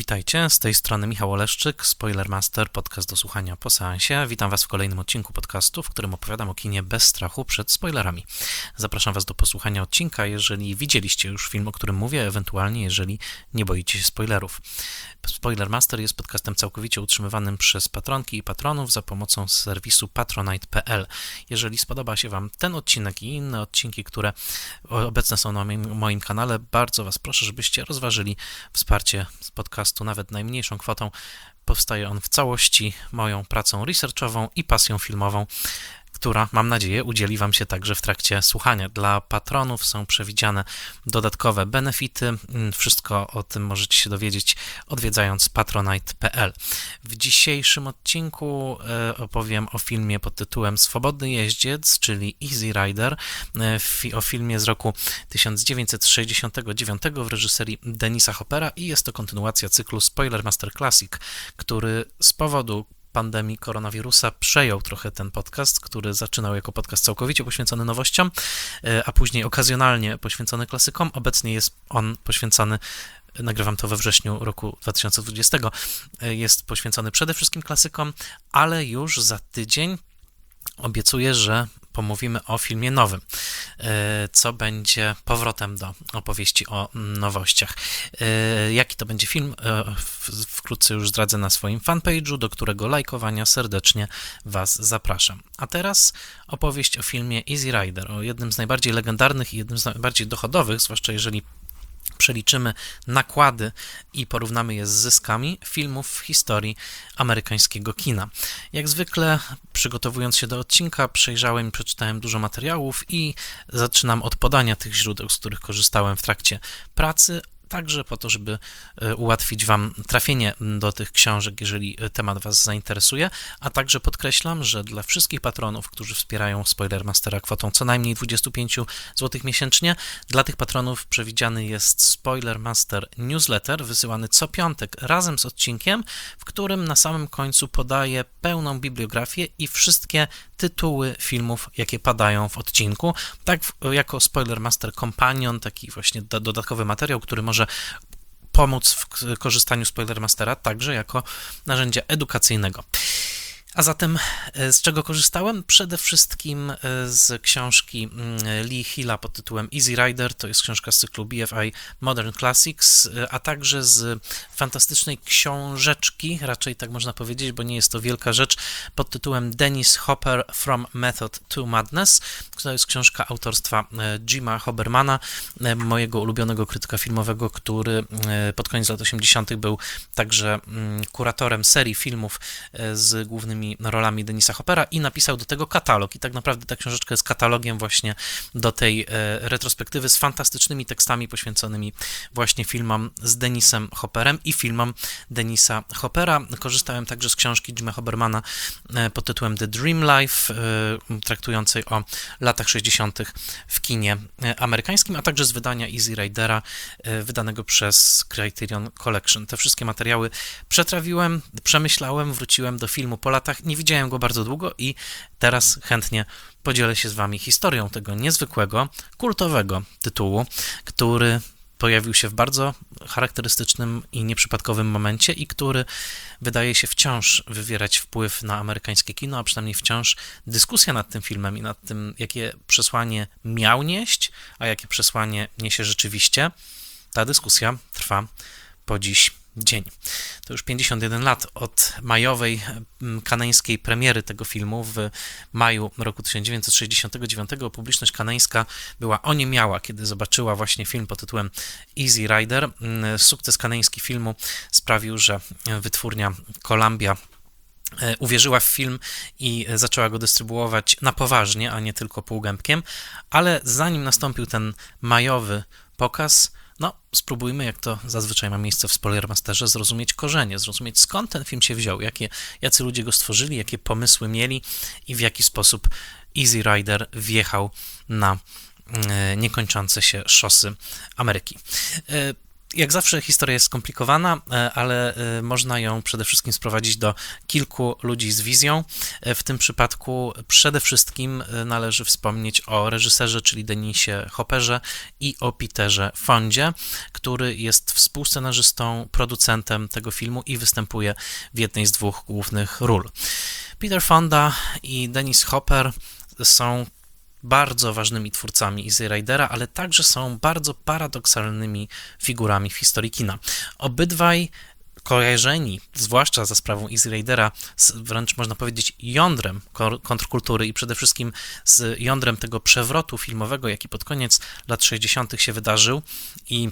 Witajcie, z tej strony Michał Oleszczyk, Spoilermaster, podcast do słuchania po seansie. Witam Was w kolejnym odcinku podcastu, w którym opowiadam o kinie bez strachu przed spoilerami. Zapraszam Was do posłuchania odcinka, jeżeli widzieliście już film, o którym mówię, ewentualnie jeżeli nie boicie się spoilerów. Spoilermaster jest podcastem całkowicie utrzymywanym przez patronki i patronów za pomocą serwisu patronite.pl. Jeżeli spodoba się Wam ten odcinek i inne odcinki, które obecne są na moim kanale, bardzo Was proszę, żebyście rozważyli wsparcie z podcastu nawet najmniejszą kwotą. Powstaje on w całości moją pracą researchową i pasją filmową, która, mam nadzieję, udzieli Wam się także w trakcie słuchania. Dla patronów są przewidziane dodatkowe benefity. Wszystko o tym możecie się dowiedzieć, odwiedzając patronite.pl. W dzisiejszym odcinku opowiem o filmie pod tytułem Swobodny jeździec, czyli Easy Rider, o filmie z roku 1969 w reżyserii Denisa Hoppera i jest to kontynuacja cyklu Spoilermaster Classic, który z powodu pandemii koronawirusa przejął trochę ten podcast, który zaczynał jako podcast całkowicie poświęcony nowościom, a później okazjonalnie poświęcony klasykom. Obecnie jest on poświęcony, nagrywam to we wrześniu roku 2020, jest poświęcony przede wszystkim klasykom, ale już za tydzień obiecuję, że pomówimy o filmie nowym, co będzie powrotem do opowieści o nowościach. Jaki to będzie film? Wkrótce już zdradzę na swoim fanpage'u, do którego lajkowania serdecznie Was zapraszam. A teraz opowieść o filmie Easy Rider, o jednym z najbardziej legendarnych i jednym z najbardziej dochodowych, zwłaszcza jeżeli przeliczymy nakłady i porównamy je z zyskami filmów w historii amerykańskiego kina. Jak zwykle, przygotowując się do odcinka, przejrzałem i przeczytałem dużo materiałów i zaczynam od podania tych źródeł, z których korzystałem w trakcie pracy, także po to, żeby ułatwić Wam trafienie do tych książek, jeżeli temat Was zainteresuje, a także podkreślam, że dla wszystkich patronów, którzy wspierają Spoilermastera kwotą co najmniej 25 zł miesięcznie, dla tych patronów przewidziany jest Spoilermaster Newsletter, wysyłany co piątek razem z odcinkiem, w którym na samym końcu podaję pełną bibliografię i wszystkie tytuły filmów, jakie padają w odcinku, tak jako Spoilermaster Companion, taki właśnie dodatkowy materiał, który może pomóc w korzystaniu z Spoilermastera także jako narzędzia edukacyjnego. A zatem z czego korzystałem? Przede wszystkim z książki Lee Hilla pod tytułem Easy Rider, to jest książka z cyklu BFI Modern Classics, a także z fantastycznej książeczki, raczej tak można powiedzieć, bo nie jest to wielka rzecz, pod tytułem Dennis Hopper From Method to Madness. To jest książka autorstwa Jima Hobermana, mojego ulubionego krytyka filmowego, który pod koniec lat 80. był także kuratorem serii filmów z głównymi rolami Denisa Hoppera i napisał do tego katalog. I tak naprawdę ta książeczka jest katalogiem właśnie do tej retrospektywy z fantastycznymi tekstami poświęconymi właśnie filmom z Denisem Hopperem i filmom Denisa Hoppera. Korzystałem także z książki Jima Hobermana pod tytułem The Dream Life, traktującej o latach 60. w kinie amerykańskim, a także z wydania Easy Ridera, wydanego przez Criterion Collection. Te wszystkie materiały przetrawiłem, przemyślałem, wróciłem do filmu po latach. Nie widziałem go bardzo długo i teraz chętnie podzielę się z Wami historią tego niezwykłego, kultowego tytułu, który pojawił się w bardzo charakterystycznym i nieprzypadkowym momencie i który wydaje się wciąż wywierać wpływ na amerykańskie kino, a przynajmniej wciąż dyskusja nad tym filmem i nad tym, jakie przesłanie miał nieść, a jakie przesłanie niesie rzeczywiście, ta dyskusja trwa po dziś dzień. To już 51 lat od majowej kanańskiej premiery tego filmu w maju roku 1969. Publiczność kanańska była oniemiała, kiedy zobaczyła właśnie film pod tytułem Easy Rider. Sukces kanański filmu sprawił, że wytwórnia Columbia uwierzyła w film i zaczęła go dystrybuować na poważnie, a nie tylko półgębkiem, ale zanim nastąpił ten majowy pokaz, spróbujmy, jak to zazwyczaj ma miejsce w Spoilermasterze, zrozumieć korzenie, zrozumieć skąd ten film się wziął, jacy ludzie go stworzyli, jakie pomysły mieli i w jaki sposób Easy Rider wjechał na niekończące się szosy Ameryki. Jak zawsze historia jest skomplikowana, ale można ją przede wszystkim sprowadzić do kilku ludzi z wizją. W tym przypadku przede wszystkim należy wspomnieć o reżyserze, czyli Denisie Hopperze i o Peterze Fondzie, który jest współscenarzystą, producentem tego filmu i występuje w jednej z dwóch głównych ról. Peter Fonda i Dennis Hopper są bardzo ważnymi twórcami Easy Ridera, ale także są bardzo paradoksalnymi figurami w historii kina. Obydwaj kojarzeni, zwłaszcza za sprawą Easy Ridera, wręcz można powiedzieć jądrem kontrkultury i przede wszystkim z jądrem tego przewrotu filmowego, jaki pod koniec lat 60. się wydarzył i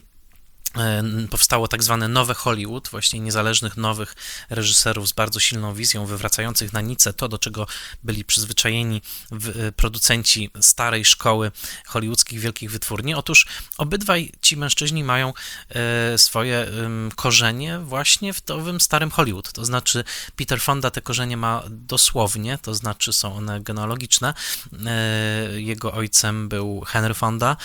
powstało tak zwane nowe Hollywood, właśnie niezależnych nowych reżyserów z bardzo silną wizją, wywracających na nicę to, do czego byli przyzwyczajeni producenci starej szkoły hollywoodzkich wielkich wytwórni. Otóż obydwaj ci mężczyźni mają swoje korzenie właśnie w owym starym Hollywood. To znaczy Peter Fonda te korzenie ma dosłownie, to znaczy są one genealogiczne. Jego ojcem był Henry Fonda,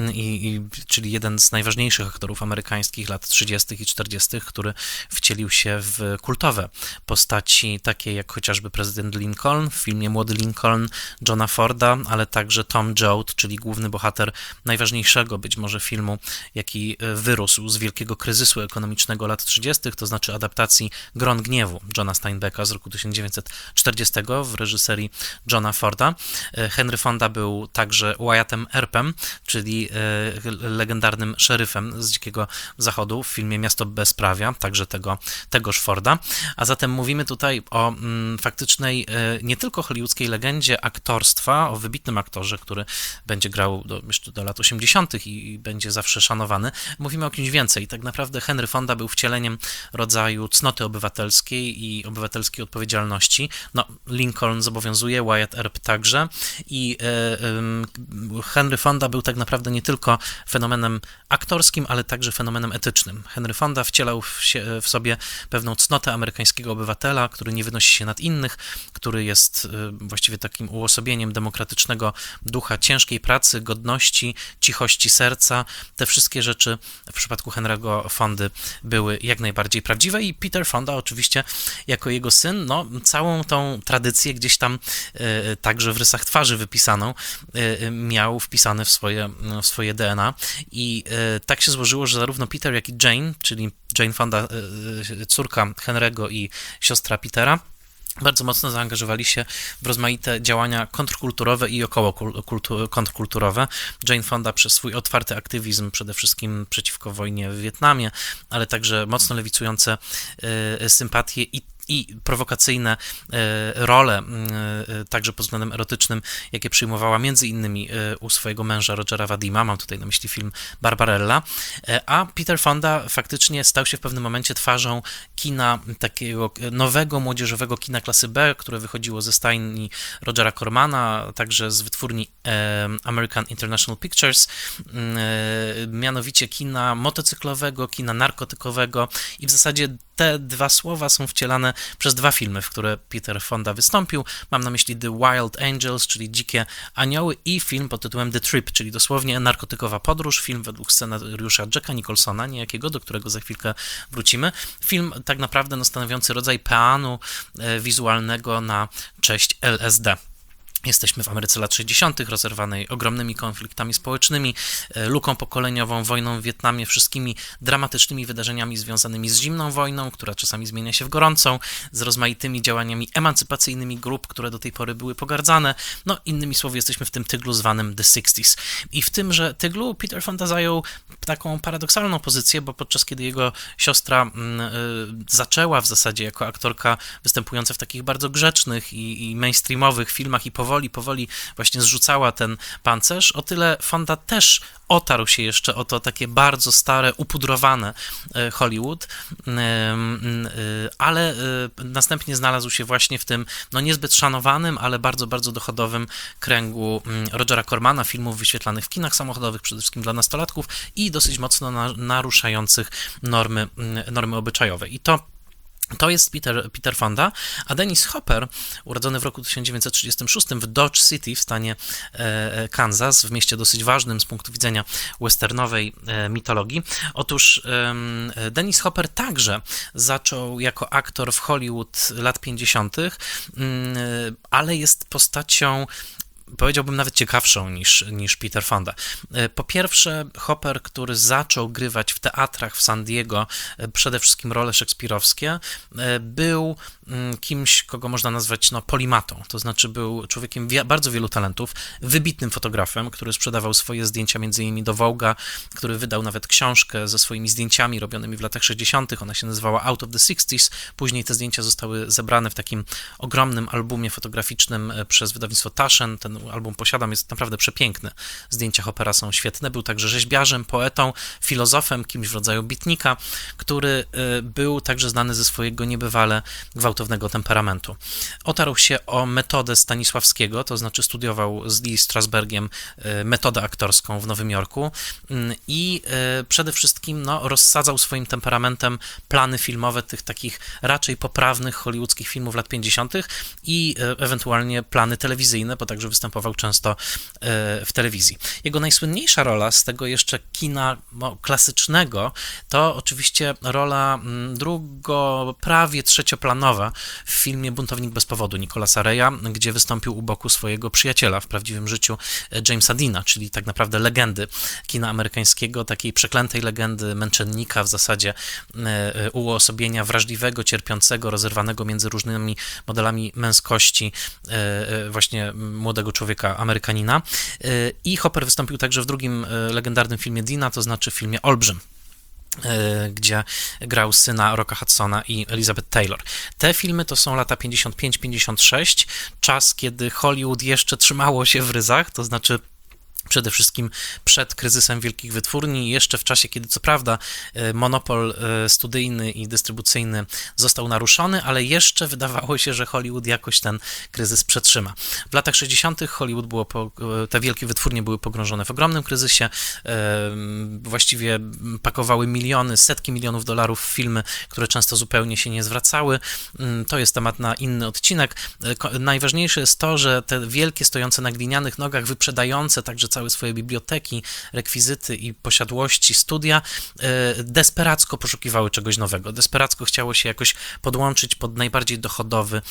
czyli jeden z najważniejszych aktorów amerykańskich lat 30. i 40., który wcielił się w kultowe postaci, takie jak chociażby prezydent Lincoln w filmie Młody Lincoln Johna Forda, ale także Tom Joad, czyli główny bohater najważniejszego być może filmu, jaki wyrósł z wielkiego kryzysu ekonomicznego lat 30., to znaczy adaptacji Gron Gniewu Johna Steinbecka z roku 1940 w reżyserii Johna Forda. Henry Fonda był także Wyattem Earpem, czyli legendarnym szeryfem z Dzikiego Zachodu w filmie Miasto Bezprawia, także tegoż Forda. A zatem mówimy tutaj o faktycznej nie tylko hollywoodzkiej legendzie aktorstwa, o wybitnym aktorze, który będzie grał jeszcze do lat 80. i będzie zawsze szanowany. Mówimy o kimś więcej. Tak naprawdę Henry Fonda był wcieleniem rodzaju cnoty obywatelskiej i obywatelskiej odpowiedzialności. No, Lincoln zobowiązuje, Wyatt Earp także i Henry Fonda był tak naprawdę nie tylko fenomenem aktorskim, ale także fenomenem etycznym. Henry Fonda wcielał w sobie pewną cnotę amerykańskiego obywatela, który nie wynosi się nad innych, który jest właściwie takim uosobieniem demokratycznego ducha ciężkiej pracy, godności, cichości serca. Te wszystkie rzeczy w przypadku Henry'ego Fondy były jak najbardziej prawdziwe i Peter Fonda oczywiście jako jego syn, no całą tą tradycję gdzieś tam także w rysach twarzy wypisaną miał wpisane w swoje DNA i tak się złożyło, że zarówno Peter, jak i Jane, czyli Jane Fonda, córka Henry'ego i siostra Petera, bardzo mocno zaangażowali się w rozmaite działania kontrkulturowe i około kontrkulturowe. Jane Fonda przez swój otwarty aktywizm, przede wszystkim przeciwko wojnie w Wietnamie, ale także mocno lewicujące sympatie i prowokacyjne role, także pod względem erotycznym, jakie przyjmowała między innymi u swojego męża Rogera Vadima, mam tutaj na myśli film Barbarella, a Peter Fonda faktycznie stał się w pewnym momencie twarzą kina, takiego nowego, młodzieżowego kina klasy B, które wychodziło ze stajni Rogera Cormana, także z wytwórni American International Pictures, mianowicie kina motocyklowego, kina narkotykowego i w zasadzie te dwa słowa są wcielane przez dwa filmy, w które Peter Fonda wystąpił. Mam na myśli The Wild Angels, czyli Dzikie Anioły i film pod tytułem The Trip, czyli dosłownie narkotykowa podróż, film według scenariusza Jacka Nicholsona, niejakiego, do którego za chwilkę wrócimy. Film tak naprawdę stanowiący rodzaj peanu wizualnego na cześć LSD. Jesteśmy w Ameryce lat 60., rozerwanej ogromnymi konfliktami społecznymi, luką pokoleniową, wojną w Wietnamie, wszystkimi dramatycznymi wydarzeniami związanymi z zimną wojną, która czasami zmienia się w gorącą, z rozmaitymi działaniami emancypacyjnymi grup, które do tej pory były pogardzane. No, innymi słowy, jesteśmy w tym tyglu zwanym The 60s. I w tymże tyglu Peter Fonda zajął taką paradoksalną pozycję, bo podczas kiedy jego siostra zaczęła w zasadzie jako aktorka występująca w takich bardzo grzecznych i mainstreamowych filmach i powoli właśnie zrzucała ten pancerz, o tyle Fonda też otarł się jeszcze o to takie bardzo stare, upudrowane Hollywood, ale następnie znalazł się właśnie w tym niezbyt szanowanym, ale bardzo, bardzo dochodowym kręgu Rogera Cormana, filmów wyświetlanych w kinach samochodowych, przede wszystkim dla nastolatków i dosyć mocno naruszających normy obyczajowe. I to To jest Peter Fonda, a Dennis Hopper, urodzony w roku 1936 w Dodge City w stanie Kansas, w mieście dosyć ważnym z punktu widzenia westernowej mitologii. Otóż Dennis Hopper także zaczął jako aktor w Hollywood lat 50., ale jest postacią, powiedziałbym, nawet ciekawszą niż Peter Fonda. Po pierwsze, Hopper, który zaczął grywać w teatrach w San Diego przede wszystkim role szekspirowskie, był kimś, kogo można nazwać polimatą, to znaczy był człowiekiem bardzo wielu talentów, wybitnym fotografem, który sprzedawał swoje zdjęcia m.in. do Vogue'a, który wydał nawet książkę ze swoimi zdjęciami robionymi w latach 60., ona się nazywała Out of the 60s, później te zdjęcia zostały zebrane w takim ogromnym albumie fotograficznym przez wydawnictwo Taschen. Ten album posiadam, jest naprawdę przepiękny, zdjęcia Hoppera są świetne, był także rzeźbiarzem, poetą, filozofem, kimś w rodzaju beatnika, który był także znany ze swojego niebywale gwałtownego temperamentu. Otarł się o metodę Stanisławskiego, to znaczy studiował z Lee Strasbergiem metodę aktorską w Nowym Jorku i przede wszystkim rozsadzał swoim temperamentem plany filmowe tych takich raczej poprawnych hollywoodzkich filmów lat 50. i ewentualnie plany telewizyjne, bo także występował często w telewizji. Jego najsłynniejsza rola z tego jeszcze kina klasycznego to oczywiście rola prawie trzecioplanowa w filmie Buntownik bez powodu Nicolasa Reya, gdzie wystąpił u boku swojego przyjaciela w prawdziwym życiu Jamesa Deana, czyli tak naprawdę legendy kina amerykańskiego, takiej przeklętej legendy, męczennika w zasadzie, uosobienia wrażliwego, cierpiącego, rozerwanego między różnymi modelami męskości właśnie młodego człowieka Amerykanina. I Hopper wystąpił także w drugim legendarnym filmie Deana, to znaczy w filmie Olbrzym, gdzie grał syna Rocka Hudsona i Elizabeth Taylor. Te filmy to są lata 55-56, czas, kiedy Hollywood jeszcze trzymało się w ryzach, to znaczy przede wszystkim przed kryzysem wielkich wytwórni, jeszcze w czasie, kiedy co prawda monopol studyjny i dystrybucyjny został naruszony, ale jeszcze wydawało się, że Hollywood jakoś ten kryzys przetrzyma. W latach 60. Hollywood te wielkie wytwórnie były pogrążone w ogromnym kryzysie, właściwie pakowały miliony, setki milionów dolarów w filmy, które często zupełnie się nie zwracały. To jest temat na inny odcinek. Najważniejsze jest to, że te wielkie, stojące na glinianych nogach, wyprzedające także całe swoje biblioteki, rekwizyty i posiadłości, studia, desperacko poszukiwały czegoś nowego. Desperacko chciało się jakoś podłączyć pod najbardziej dochodowy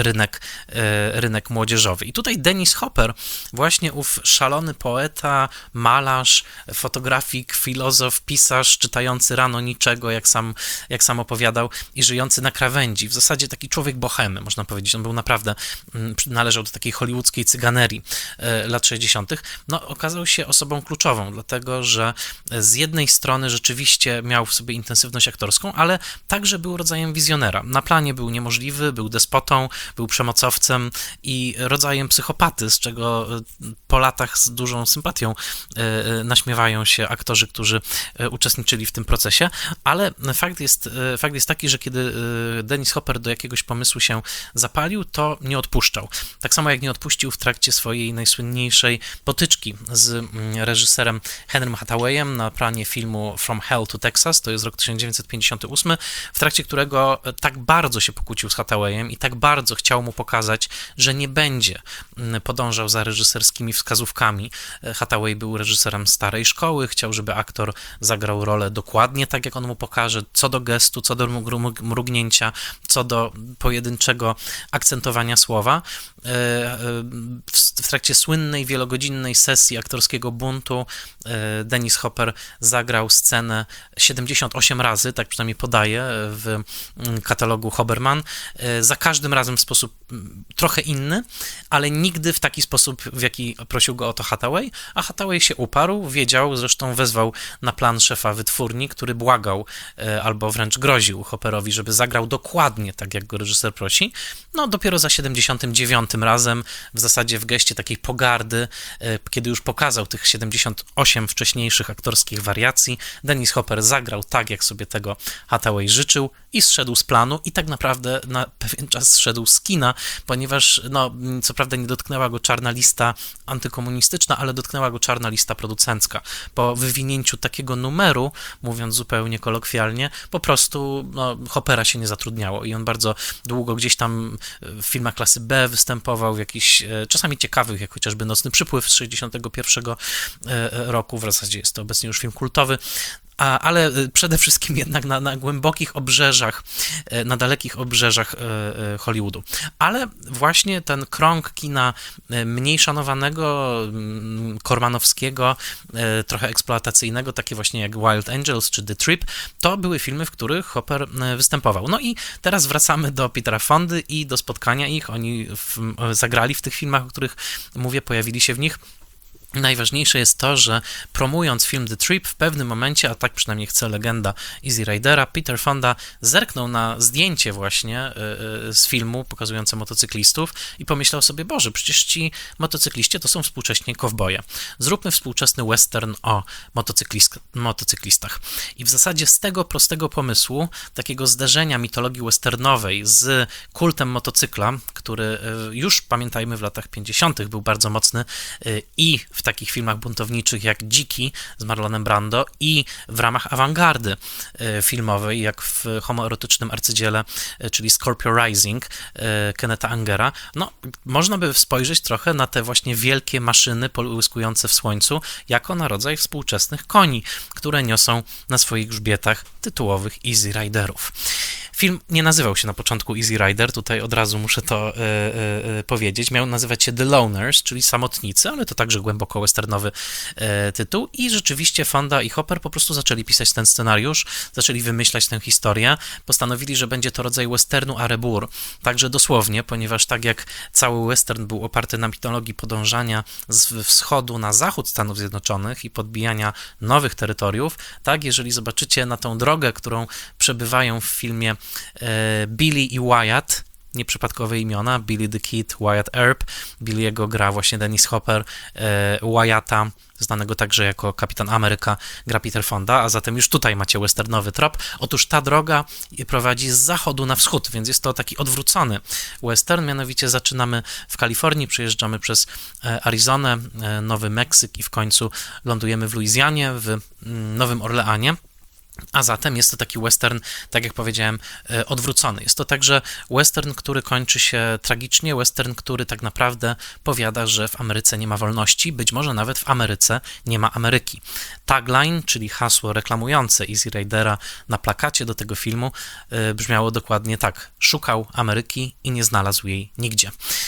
rynek młodzieżowy. I tutaj Dennis Hopper, właśnie ów szalony poeta, malarz, fotografik, filozof, pisarz, czytający rano niczego, jak sam opowiadał, i żyjący na krawędzi. W zasadzie taki człowiek bohemy, można powiedzieć. On był naprawdę, należał do takiej hollywoodzkiej cyganerii lat 60. Okazał się osobą kluczową, dlatego że z jednej strony rzeczywiście miał w sobie intensywność aktorską, ale także był rodzajem wizjonera. Na planie był niemożliwy, był despotą, był przemocowcem i rodzajem psychopaty, z czego po latach z dużą sympatią naśmiewają się aktorzy, którzy uczestniczyli w tym procesie, ale fakt jest taki, że kiedy Dennis Hopper do jakiegoś pomysłu się zapalił, to nie odpuszczał. Tak samo jak nie odpuścił w trakcie swojej najsłynniejszej potyczki z reżyserem Henrym Hathawayem na planie filmu From Hell to Texas, to jest rok 1958, w trakcie którego tak bardzo się pokłócił z Hathawayem i tak bardzo chciał mu pokazać, że nie będzie podążał za reżyserskimi wskazówkami. Hathaway był reżyserem starej szkoły, chciał, żeby aktor zagrał rolę dokładnie tak, jak on mu pokaże, co do gestu, co do mrugnięcia, co do pojedynczego akcentowania słowa. W trakcie słynnej, wielogodzinnej sesji aktorskiego buntu Dennis Hopper zagrał scenę 78 razy, tak przynajmniej podaje w katalogu Hoberman, za każdym razem w sposób trochę inny, ale nigdy w taki sposób, w jaki prosił go o to Hathaway, a Hathaway się uparł, wiedział, zresztą wezwał na plan szefa wytwórni, który błagał albo wręcz groził Hopperowi, żeby zagrał dokładnie tak, jak go reżyser prosi. Dopiero za 79 razem, w zasadzie w geście takiej pogardy, kiedy już pokazał tych 78 wcześniejszych aktorskich wariacji. Dennis Hopper zagrał tak, jak sobie tego Hathaway życzył i zszedł z planu i tak naprawdę na pewien czas zszedł z kina, ponieważ co prawda nie dotknęła go czarna lista antykomunistyczna, ale dotknęła go czarna lista producencka. Po wywinięciu takiego numeru, mówiąc zupełnie kolokwialnie, po prostu Hoppera się nie zatrudniało i on bardzo długo gdzieś tam w filmach klasy B występował, w jakichś czasami ciekawych, jak chociażby Nocny Przypływ z 1961 roku, w zasadzie jest to obecnie już film kultowy, ale przede wszystkim jednak na głębokich obrzeżach, na dalekich obrzeżach Hollywoodu. Ale właśnie ten krąg kina mniej szanowanego, kormanowskiego, trochę eksploatacyjnego, takie właśnie jak Wild Angels czy The Trip, to były filmy, w których Hopper występował. No i teraz wracamy do Petera Fondy i do spotkania ich. Oni zagrali w tych filmach, o których mówię, pojawili się w nich. Najważniejsze jest to, że promując film The Trip w pewnym momencie, a tak przynajmniej chce legenda Easy Ridera, Peter Fonda zerknął na zdjęcie właśnie z filmu pokazujące motocyklistów i pomyślał sobie, Boże, przecież ci motocykliści to są współcześnie kowboje. Zróbmy współczesny western o motocyklistach. I w zasadzie z tego prostego pomysłu, takiego zderzenia mitologii westernowej z kultem motocykla, który już, pamiętajmy, w latach 50. był bardzo mocny i w takich filmach buntowniczych jak Dziki z Marlonem Brando i w ramach awangardy filmowej, jak w homoerotycznym arcydziele, czyli Scorpio Rising Kennetha Angera, można by spojrzeć trochę na te właśnie wielkie maszyny połyskujące w słońcu, jako na rodzaj współczesnych koni, które niosą na swoich grzbietach tytułowych Easy Riderów. Film nie nazywał się na początku Easy Rider, tutaj od razu muszę to powiedzieć. Miał nazywać się The Loners, czyli samotnicy, ale to także głęboko westernowy tytuł i rzeczywiście Fonda i Hopper po prostu zaczęli pisać ten scenariusz, zaczęli wymyślać tę historię, postanowili, że będzie to rodzaj westernu à rebours, także dosłownie, ponieważ tak jak cały western był oparty na mitologii podążania z wschodu na zachód Stanów Zjednoczonych i podbijania nowych terytoriów, tak jeżeli zobaczycie na tą drogę, którą przebywają w filmie Billy i Wyatt, nieprzypadkowe imiona, Billy the Kid, Wyatt Earp, Billy'ego gra właśnie Dennis Hopper, Wyatta, znanego także jako Kapitan Ameryka, gra Peter Fonda, a zatem już tutaj macie westernowy trop. Otóż ta droga prowadzi z zachodu na wschód, więc jest to taki odwrócony western, mianowicie zaczynamy w Kalifornii, przejeżdżamy przez Arizonę, Nowy Meksyk i w końcu lądujemy w Luizjanie, w Nowym Orleanie. A zatem jest to taki western, tak jak powiedziałem, odwrócony. Jest to także western, który kończy się tragicznie, western, który tak naprawdę powiada, że w Ameryce nie ma wolności, być może nawet w Ameryce nie ma Ameryki. Tagline, czyli hasło reklamujące Easy Ridera na plakacie do tego filmu brzmiało dokładnie tak: szukał Ameryki i nie znalazł jej nigdzie.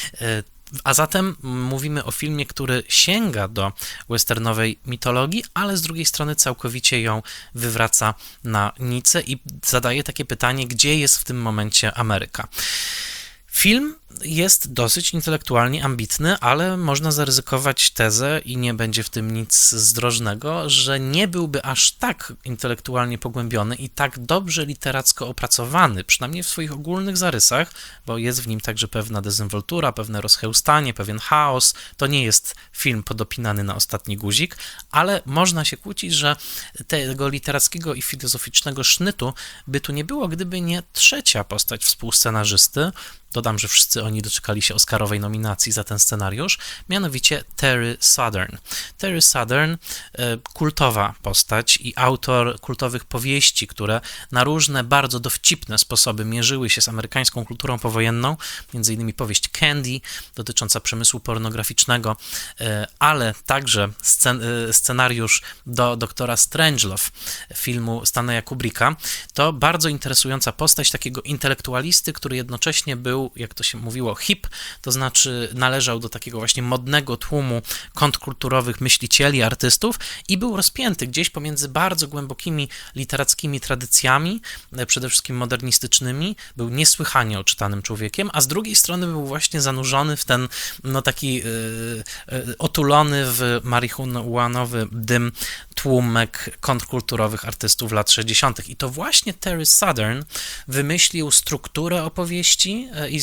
A zatem mówimy o filmie, który sięga do westernowej mitologii, ale z drugiej strony całkowicie ją wywraca na nicę i zadaje takie pytanie, gdzie jest w tym momencie Ameryka. Film jest dosyć intelektualnie ambitny, ale można zaryzykować tezę i nie będzie w tym nic zdrożnego, że nie byłby aż tak intelektualnie pogłębiony i tak dobrze literacko opracowany, przynajmniej w swoich ogólnych zarysach, bo jest w nim także pewna dezynwoltura, pewne rozchełstanie, pewien chaos. To nie jest film podopinany na ostatni guzik, ale można się kłócić, że tego literackiego i filozoficznego sznytu by tu nie było, gdyby nie trzecia postać współscenarzysty. Dodam, że wszyscy oni doczekali się Oscarowej nominacji za ten scenariusz, mianowicie Terry Southern. Terry Southern, kultowa postać i autor kultowych powieści, które na różne, bardzo dowcipne sposoby mierzyły się z amerykańską kulturą powojenną, między innymi powieść Candy, dotycząca przemysłu pornograficznego, ale także scenariusz do Doktora Strangelove, filmu Stanleya Kubricka. To bardzo interesująca postać takiego intelektualisty, który jednocześnie był, jak to się mówiło, hip, to znaczy należał do takiego właśnie modnego tłumu kontrkulturowych myślicieli, artystów i był rozpięty gdzieś pomiędzy bardzo głębokimi literackimi tradycjami, przede wszystkim modernistycznymi, był niesłychanie oczytanym człowiekiem, a z drugiej strony był właśnie zanurzony w ten taki otulony w marihuanowy dym tłumek kontrkulturowych artystów lat 60. I to właśnie Terry Southern wymyślił strukturę opowieści Easy Ridera,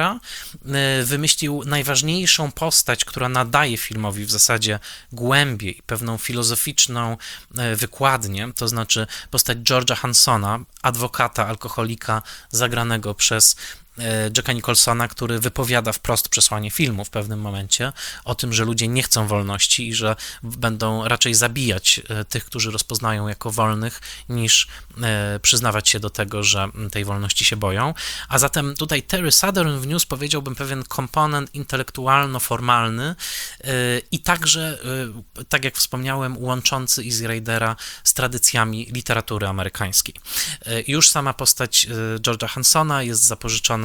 Faulknera, wymyślił najważniejszą postać, która nadaje filmowi w zasadzie głębię i pewną filozoficzną wykładnię, to znaczy postać George'a Hansona, adwokata, alkoholika, zagranego przez Jacka Nicholsona, który wypowiada wprost przesłanie filmu w pewnym momencie o tym, że ludzie nie chcą wolności i że będą raczej zabijać tych, którzy rozpoznają jako wolnych, niż przyznawać się do tego, że tej wolności się boją. A zatem tutaj Terry Southern wniósł, powiedziałbym, pewien komponent intelektualno-formalny i także, tak jak wspomniałem, łączący Easy Ridera z tradycjami literatury amerykańskiej. Już sama postać George'a Hansona jest zapożyczona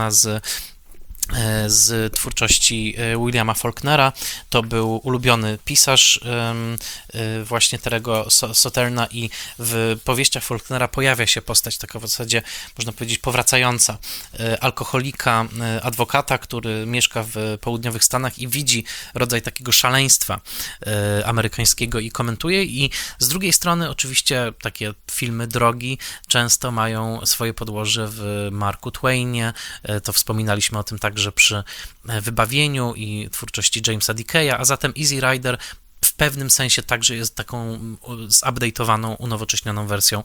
z twórczości Williama Faulknera. To był ulubiony pisarz właśnie Terry'ego Southerna i w powieściach Faulknera pojawia się postać taka w zasadzie, można powiedzieć, powracająca alkoholika, adwokata, który mieszka w południowych Stanach i widzi rodzaj takiego szaleństwa amerykańskiego i komentuje. I z drugiej strony oczywiście takie filmy drogi często mają swoje podłoże w Marku Twainie. To wspominaliśmy o tym także przy Wybawieniu i twórczości Jamesa Dickeya, a zatem Easy Rider w pewnym sensie także jest taką zupdate'owaną, unowocześnioną wersją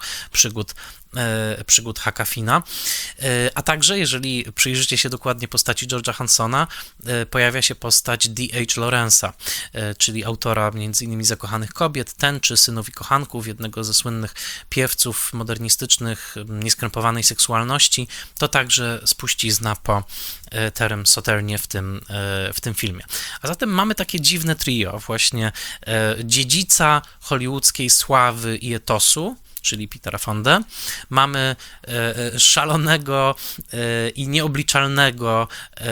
przygód Hucka Finna. A także, jeżeli przyjrzycie się dokładnie postaci George'a Hansona, pojawia się postać D.H. Lawrence'a, czyli autora m.in. Zakochanych kobiet, Tęczy, Synów i kochanków, jednego ze słynnych piewców modernistycznych, nieskrępowanej seksualności. To także spuścizna po Terrym Southernie w tym filmie. A zatem mamy takie dziwne trio, właśnie dziedzica hollywoodzkiej sławy i etosu, czyli Petera Fondę. Mamy szalonego i nieobliczalnego,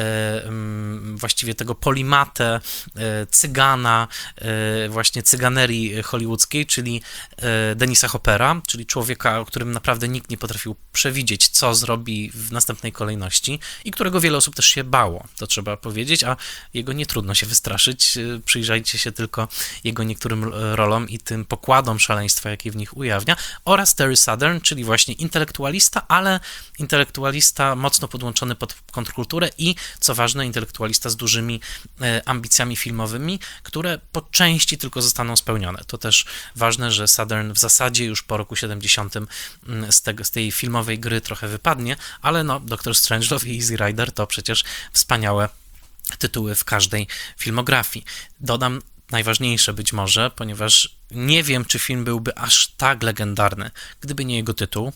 właściwie tego polimatę, cygana, właśnie cyganerii hollywoodzkiej, czyli Denisa Hoppera, czyli człowieka, o którym naprawdę nikt nie potrafił przewidzieć, co zrobi w następnej kolejności i którego wiele osób też się bało, to trzeba powiedzieć, a jego nie trudno się wystraszyć. Przyjrzajcie się tylko jego niektórym rolom i tym pokładom szaleństwa, jakie w nich ujawnia, oraz Terry Southern, czyli właśnie intelektualista, ale intelektualista mocno podłączony pod kontrkulturę i, co ważne, intelektualista z dużymi ambicjami filmowymi, które po części tylko zostaną spełnione. To też ważne, że Southern w zasadzie już po roku 70 z tej filmowej gry trochę wypadnie, ale no, Dr. Strangelove i Easy Rider to przecież wspaniałe tytuły w każdej filmografii. Dodam najważniejsze być może, ponieważ nie wiem, czy film byłby aż tak legendarny, gdyby nie jego tytuł.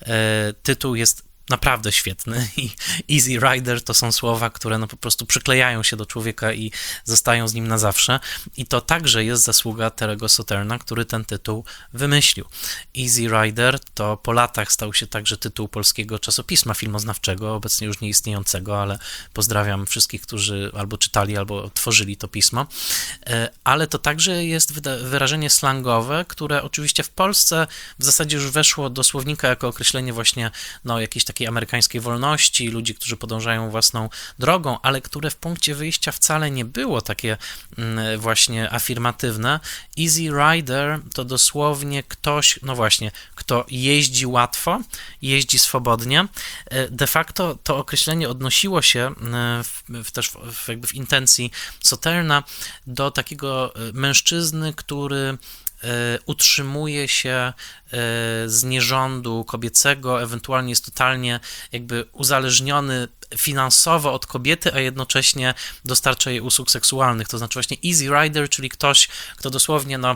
Tytuł jest naprawdę świetny i Easy Rider to są słowa, które no po prostu przyklejają się do człowieka i zostają z nim na zawsze. I to także jest zasługa Terry'ego Southerna, który ten tytuł wymyślił. Easy Rider to po latach stał się także tytuł polskiego czasopisma filmoznawczego, obecnie już nieistniejącego, ale pozdrawiam wszystkich, którzy albo czytali, albo tworzyli to pismo. Ale to także jest wyrażenie slangowe, które oczywiście w Polsce w zasadzie już weszło do słownika jako określenie właśnie no, jakiejś takiej amerykańskiej wolności, ludzi, którzy podążają własną drogą, ale które w punkcie wyjścia wcale nie było takie właśnie afirmatywne. Easy Rider to dosłownie ktoś, no właśnie, kto jeździ łatwo, jeździ swobodnie. De facto to określenie odnosiło się jakby w intencji Southerna do takiego mężczyzny, który utrzymuje się z nierządu kobiecego, ewentualnie jest totalnie jakby uzależniony finansowo od kobiety, a jednocześnie dostarcza jej usług seksualnych. To znaczy właśnie Easy Rider, czyli ktoś, kto dosłownie no,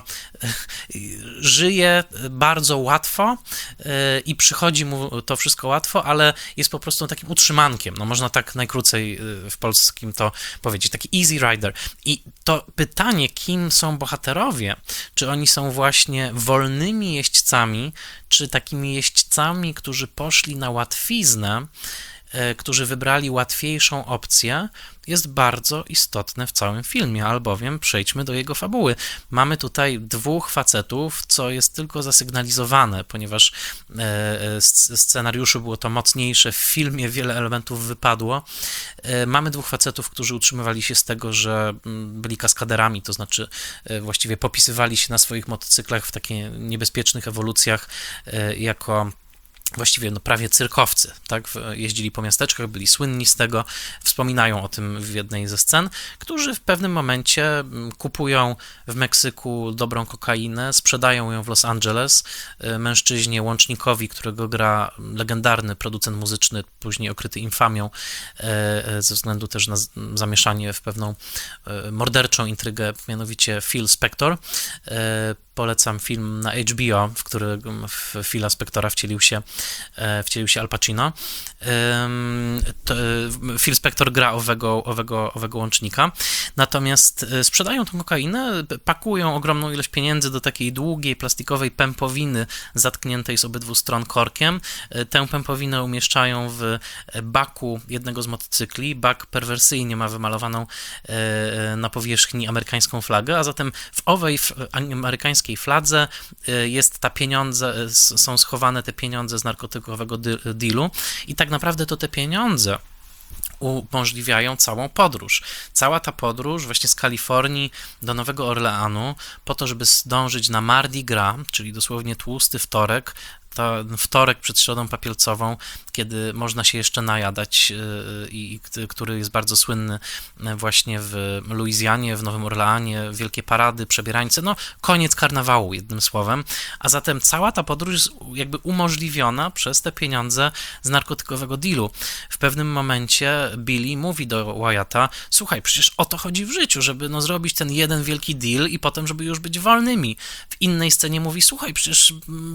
żyje bardzo łatwo i przychodzi mu to wszystko łatwo, ale jest po prostu takim utrzymankiem. No, można tak najkrócej w polskim to powiedzieć. Taki Easy Rider. I to pytanie, kim są bohaterowie, czy oni są właśnie wolnymi jeźdźcami, czy takimi jeźdźcami, którzy poszli na łatwiznę, którzy wybrali łatwiejszą opcję, jest bardzo istotne w całym filmie, albowiem przejdźmy do jego fabuły. Mamy tutaj dwóch facetów, co jest tylko zasygnalizowane, ponieważ w scenariuszu było to mocniejsze, w filmie wiele elementów wypadło. Mamy dwóch facetów, którzy utrzymywali się z tego, że byli kaskaderami, to znaczy właściwie popisywali się na swoich motocyklach w takich niebezpiecznych ewolucjach jako właściwie prawie cyrkowcy, tak, jeździli po miasteczkach, byli słynni z tego, wspominają o tym w jednej ze scen, którzy w pewnym momencie kupują w Meksyku dobrą kokainę, sprzedają ją w Los Angeles mężczyźnie łącznikowi, którego gra legendarny producent muzyczny, później okryty infamią ze względu też na zamieszanie w pewną morderczą intrygę, mianowicie Phil Spector. Polecam film na HBO, w którym w Phila Spectora wcielił się Al Pacino. Phil Spector gra owego łącznika. Natomiast sprzedają tą kokainę, pakują ogromną ilość pieniędzy do takiej długiej, plastikowej pępowiny zatkniętej z obydwu stron korkiem. Tę pępowinę umieszczają w baku jednego z motocykli. Bak perwersyjnie ma wymalowaną na powierzchni amerykańską flagę, a zatem w owej amerykańskiej fladze są schowane te pieniądze z narkotykowego dealu i tak naprawdę to te pieniądze umożliwiają całą podróż. Cała ta podróż właśnie z Kalifornii do Nowego Orleanu po to, żeby zdążyć na Mardi Gras, czyli dosłownie tłusty wtorek, to wtorek przed Środą Papielcową, kiedy można się jeszcze najadać i który jest bardzo słynny właśnie w Luizjanie, w Nowym Orleanie, wielkie parady, przebierańce, koniec karnawału, jednym słowem, a zatem cała ta podróż jest jakby umożliwiona przez te pieniądze z narkotykowego dealu. W pewnym momencie Billy mówi do Wyatta: słuchaj, przecież o to chodzi w życiu, żeby zrobić ten jeden wielki deal i potem, żeby już być wolnymi. W innej scenie mówi: słuchaj, przecież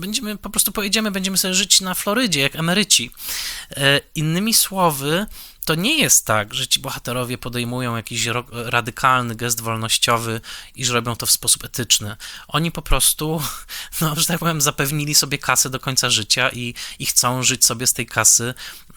będziemy sobie żyć na Florydzie, jak emeryci. Innymi słowy, to nie jest tak, że ci bohaterowie podejmują jakiś radykalny gest wolnościowy i że robią to w sposób etyczny. Oni po prostu, że tak powiem, zapewnili sobie kasę do końca życia i chcą żyć sobie z tej kasy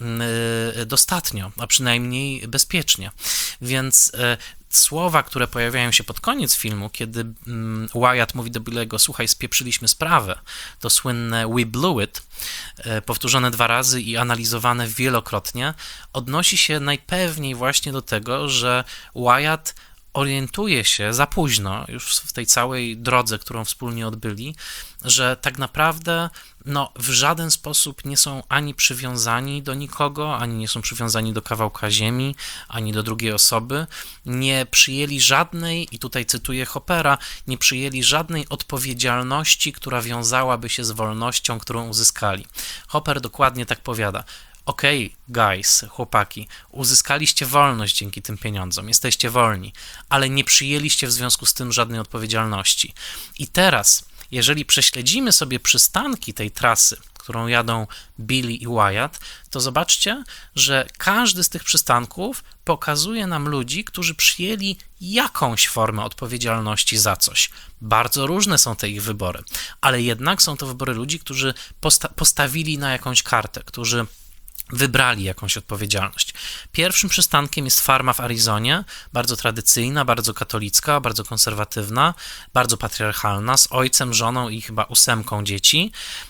dostatnio, a przynajmniej bezpiecznie. Więc słowa, które pojawiają się pod koniec filmu, kiedy Wyatt mówi do Billy'ego: słuchaj, spieprzyliśmy sprawę, to słynne "we blew it", powtórzone 2 razy i analizowane wielokrotnie, odnosi się najpewniej właśnie do tego, że Wyatt orientuje się za późno, już w tej całej drodze, którą wspólnie odbyli, że tak naprawdę w żaden sposób nie są ani przywiązani do nikogo, ani nie są przywiązani do kawałka ziemi, ani do drugiej osoby, nie przyjęli żadnej, i tutaj cytuję Hoppera, nie przyjęli żadnej odpowiedzialności, która wiązałaby się z wolnością, którą uzyskali. Hopper dokładnie tak powiada: okej, guys, chłopaki, uzyskaliście wolność dzięki tym pieniądzom, jesteście wolni, ale nie przyjęliście w związku z tym żadnej odpowiedzialności. I teraz, jeżeli prześledzimy sobie przystanki tej trasy, którą jadą Billy i Wyatt, to zobaczcie, że każdy z tych przystanków pokazuje nam ludzi, którzy przyjęli jakąś formę odpowiedzialności za coś. Bardzo różne są te ich wybory, ale jednak są to wybory ludzi, którzy postawili na jakąś kartę, którzy wybrali jakąś odpowiedzialność. Pierwszym przystankiem jest farma w Arizonie, bardzo tradycyjna, bardzo katolicka, bardzo konserwatywna, bardzo patriarchalna, z ojcem, żoną i chyba 8 dzieci.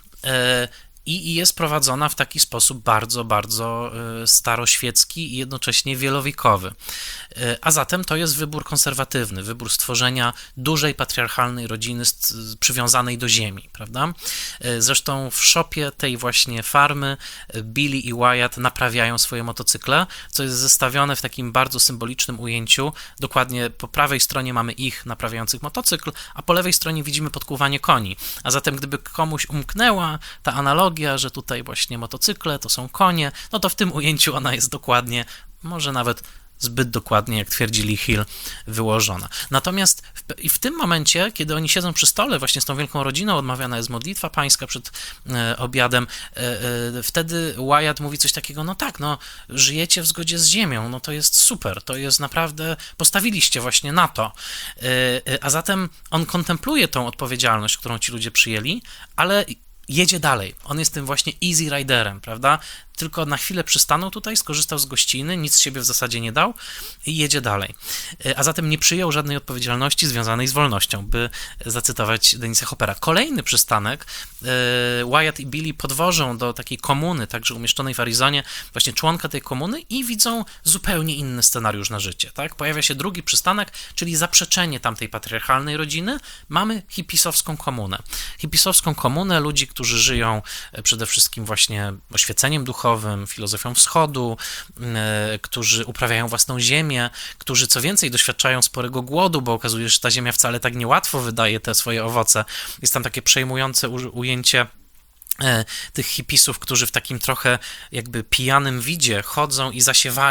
I jest prowadzona w taki sposób bardzo, bardzo staroświecki i jednocześnie wielowiekowy. A zatem to jest wybór konserwatywny, wybór stworzenia dużej, patriarchalnej rodziny przywiązanej do ziemi, prawda? Zresztą w szopie tej właśnie farmy Billy i Wyatt naprawiają swoje motocykle, co jest zestawione w takim bardzo symbolicznym ujęciu. Dokładnie po prawej stronie mamy ich naprawiających motocykl, a po lewej stronie widzimy podkuwanie koni. A zatem gdyby komuś umknęła ta analogia, że tutaj właśnie motocykle to są konie, to w tym ujęciu ona jest dokładnie, może nawet zbyt dokładnie, jak twierdzi Lee Hill, wyłożona. Natomiast w tym momencie, kiedy oni siedzą przy stole właśnie z tą wielką rodziną, odmawiana jest modlitwa pańska przed obiadem, wtedy Wyatt mówi coś takiego: żyjecie w zgodzie z ziemią, to jest super, to jest naprawdę, postawiliście właśnie na to. A zatem on kontempluje tą odpowiedzialność, którą ci ludzie przyjęli, ale jedzie dalej. On jest tym właśnie easy riderem, prawda? tylko na chwilę przystanął tutaj, skorzystał z gościny, nic z siebie w zasadzie nie dał i jedzie dalej. A zatem nie przyjął żadnej odpowiedzialności związanej z wolnością, by zacytować Denisa Hoppera. Kolejny przystanek, Wyatt i Billy podwożą do takiej komuny, także umieszczonej w Arizonie, właśnie członka tej komuny i widzą zupełnie inny scenariusz na życie. Tak? Pojawia się drugi przystanek, czyli zaprzeczenie tamtej patriarchalnej rodziny. Mamy hipisowską komunę. Hipisowską komunę ludzi, którzy żyją przede wszystkim właśnie oświeceniem duchowym, filozofią wschodu, którzy uprawiają własną ziemię, którzy co więcej doświadczają sporego głodu, bo okazuje się, że ta ziemia wcale tak niełatwo wydaje te swoje owoce. Jest tam takie przejmujące ujęcie tych hipisów, którzy w takim trochę jakby pijanym widzie chodzą i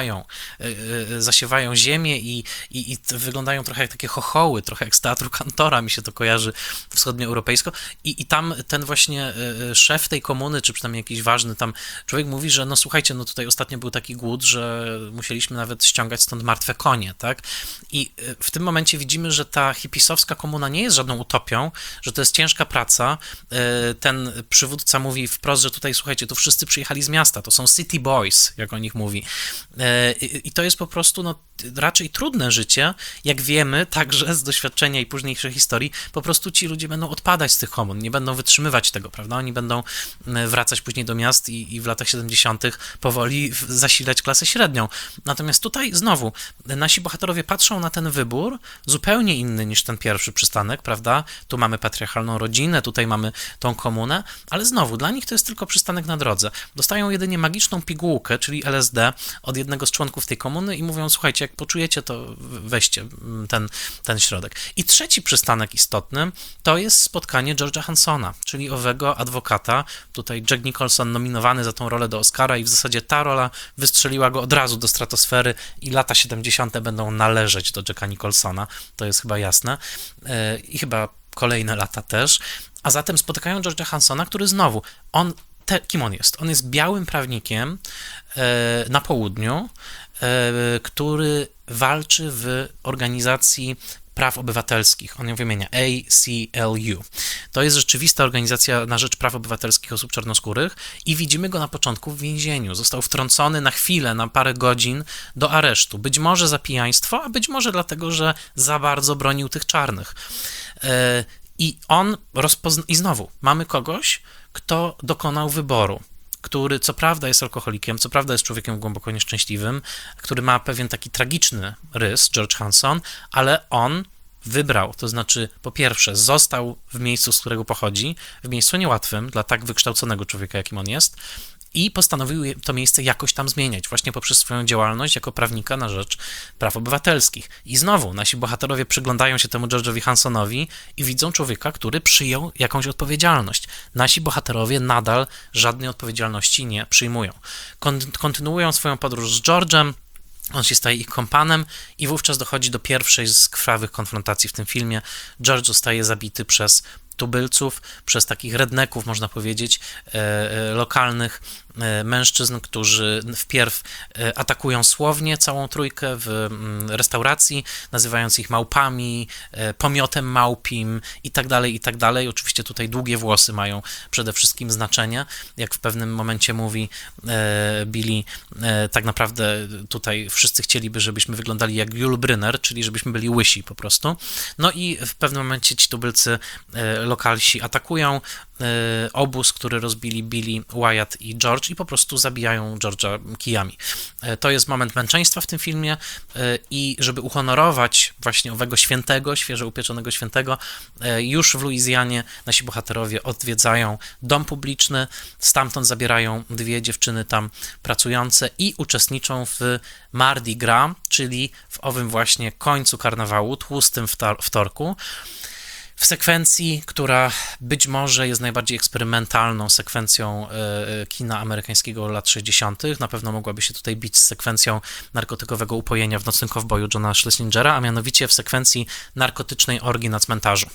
zasiewają ziemię i wyglądają trochę jak takie chochoły, trochę jak z teatru Kantora, mi się to kojarzy wschodnioeuropejsko i tam ten właśnie szef tej komuny, czy przynajmniej jakiś ważny tam człowiek mówi, że no słuchajcie, no tutaj ostatnio był taki głód, że musieliśmy nawet ściągać stąd martwe konie, tak? I w tym momencie widzimy, że ta hipisowska komuna nie jest żadną utopią, że to jest ciężka praca. Ten przywódca mówi wprost, że tutaj, słuchajcie, tu wszyscy przyjechali z miasta, to są city boys, jak o nich mówi. I to jest po prostu no, raczej trudne życie, jak wiemy, także z doświadczenia i późniejszej historii, po prostu ci ludzie będą odpadać z tych komun, nie będą wytrzymywać tego, prawda? Oni będą wracać później do miast i w latach 70. powoli zasilać klasę średnią. Natomiast tutaj znowu nasi bohaterowie patrzą na ten wybór zupełnie inny niż ten pierwszy przystanek, prawda? Tu mamy patriarchalną rodzinę, tutaj mamy tą komunę, ale znowu dla nich to jest tylko przystanek na drodze. Dostają jedynie magiczną pigułkę, czyli LSD od jednego z członków tej komuny i mówią, słuchajcie, jak poczujecie, to weźcie ten środek. I trzeci przystanek istotny to jest spotkanie George'a Hansona, czyli owego adwokata. Tutaj Jack Nicholson nominowany za tą rolę do Oscara i w zasadzie ta rola wystrzeliła go od razu do stratosfery i lata 70. będą należeć do Jacka Nicholsona. To jest chyba jasne. I chyba kolejne lata też. A zatem spotykają George'a Hansona, który znowu, kim on jest? On jest białym prawnikiem na południu, który walczy w organizacji praw obywatelskich. On ją wymienia ACLU. To jest rzeczywista organizacja na rzecz praw obywatelskich osób czarnoskórych i widzimy go na początku w więzieniu. Został wtrącony na chwilę, na parę godzin do aresztu. Być może za pijaństwo, a być może dlatego, że za bardzo bronił tych czarnych. I i znowu mamy kogoś, kto dokonał wyboru, który co prawda jest alkoholikiem, co prawda jest człowiekiem głęboko nieszczęśliwym, który ma pewien taki tragiczny rys, George Hanson, ale on wybrał, to znaczy po pierwsze został w miejscu, z którego pochodzi, w miejscu niełatwym dla tak wykształconego człowieka, jakim on jest, i postanowił to miejsce jakoś tam zmieniać, właśnie poprzez swoją działalność jako prawnika na rzecz praw obywatelskich. I znowu nasi bohaterowie przyglądają się temu George'owi Hansonowi i widzą człowieka, który przyjął jakąś odpowiedzialność. Nasi bohaterowie nadal żadnej odpowiedzialności nie przyjmują. Kontynuują swoją podróż z George'em, on się staje ich kompanem i wówczas dochodzi do pierwszej z krwawych konfrontacji w tym filmie. George zostaje zabity przez tubylców, przez takich redneków, można powiedzieć, lokalnych mężczyzn, którzy wpierw atakują słownie całą trójkę w restauracji, nazywając ich małpami, pomiotem małpim i tak dalej, i tak dalej. Oczywiście tutaj długie włosy mają przede wszystkim znaczenie. Jak w pewnym momencie mówi Billy, tak naprawdę tutaj wszyscy chcieliby, żebyśmy wyglądali jak Yul Brynner, czyli żebyśmy byli łysi po prostu. No i w pewnym momencie ci tubylcy lokalsi atakują obóz, który rozbili Billy, Wyatt i George i po prostu zabijają George'a kijami. To jest moment męczeństwa w tym filmie i żeby uhonorować właśnie owego świętego, świeżo upieczonego świętego, już w Luizjanie nasi bohaterowie odwiedzają dom publiczny, stamtąd zabierają dwie dziewczyny tam pracujące i uczestniczą w Mardi Gras, czyli w owym właśnie końcu karnawału, tłustym wtorku, w sekwencji, która być może jest najbardziej eksperymentalną sekwencją kina amerykańskiego lat 60. Na pewno mogłaby się tutaj bić z sekwencją narkotykowego upojenia w Nocnym Kowboju Johna Schlesingera, a mianowicie w sekwencji narkotycznej orgii na cmentarzu.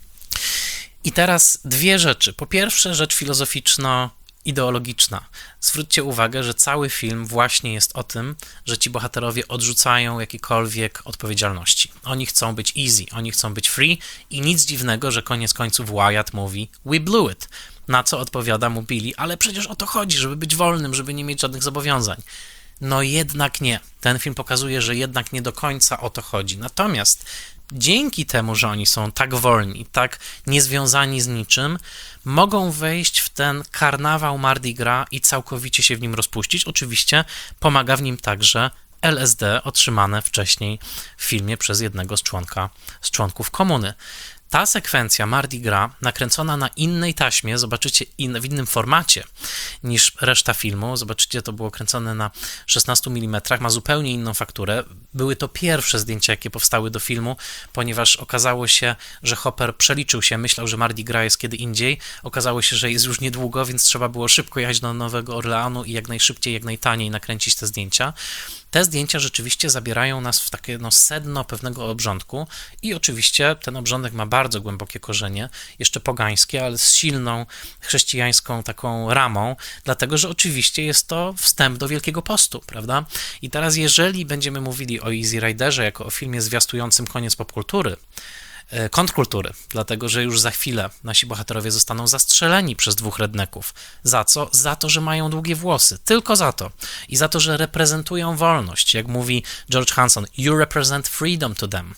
I teraz dwie rzeczy. Po pierwsze, rzecz filozoficzno-ideologiczna. Zwróćcie uwagę, że cały film właśnie jest o tym, że ci bohaterowie odrzucają jakiekolwiek odpowiedzialności. Oni chcą być easy, oni chcą być free i nic dziwnego, że koniec końców Wyatt mówi "we blew it". Na co odpowiada mu Billy, ale przecież o to chodzi, żeby być wolnym, żeby nie mieć żadnych zobowiązań. No jednak nie. Ten film pokazuje, że jednak nie do końca o to chodzi. Natomiast dzięki temu, że oni są tak wolni, tak niezwiązani z niczym, mogą wejść w ten karnawał Mardi Gras i całkowicie się w nim rozpuścić. Oczywiście pomaga w nim także LSD otrzymane wcześniej w filmie przez jednego z członków komuny. Ta sekwencja Mardi Gras, nakręcona na innej taśmie, zobaczycie w innym formacie niż reszta filmu, zobaczycie, to było kręcone na 16 mm, ma zupełnie inną fakturę. Były to pierwsze zdjęcia, jakie powstały do filmu, ponieważ okazało się, że Hopper przeliczył się, myślał, że Mardi Gras jest kiedy indziej, okazało się, że jest już niedługo, więc trzeba było szybko jechać do Nowego Orleanu i jak najszybciej, jak najtaniej nakręcić te zdjęcia. Te zdjęcia rzeczywiście zabierają nas w takie sedno pewnego obrządku i oczywiście ten obrządek ma bardzo głębokie korzenie, jeszcze pogańskie, ale z silną chrześcijańską taką ramą, dlatego, że oczywiście jest to wstęp do Wielkiego Postu, prawda? I teraz jeżeli będziemy mówili o Easy Riderze jako o filmie zwiastującym koniec popkultury, kontrkultury, dlatego, że już za chwilę nasi bohaterowie zostaną zastrzeleni przez dwóch redneków. Za co? Za to, że mają długie włosy. Tylko za to. I za to, że reprezentują wolność. Jak mówi George Hanson, you represent freedom to them.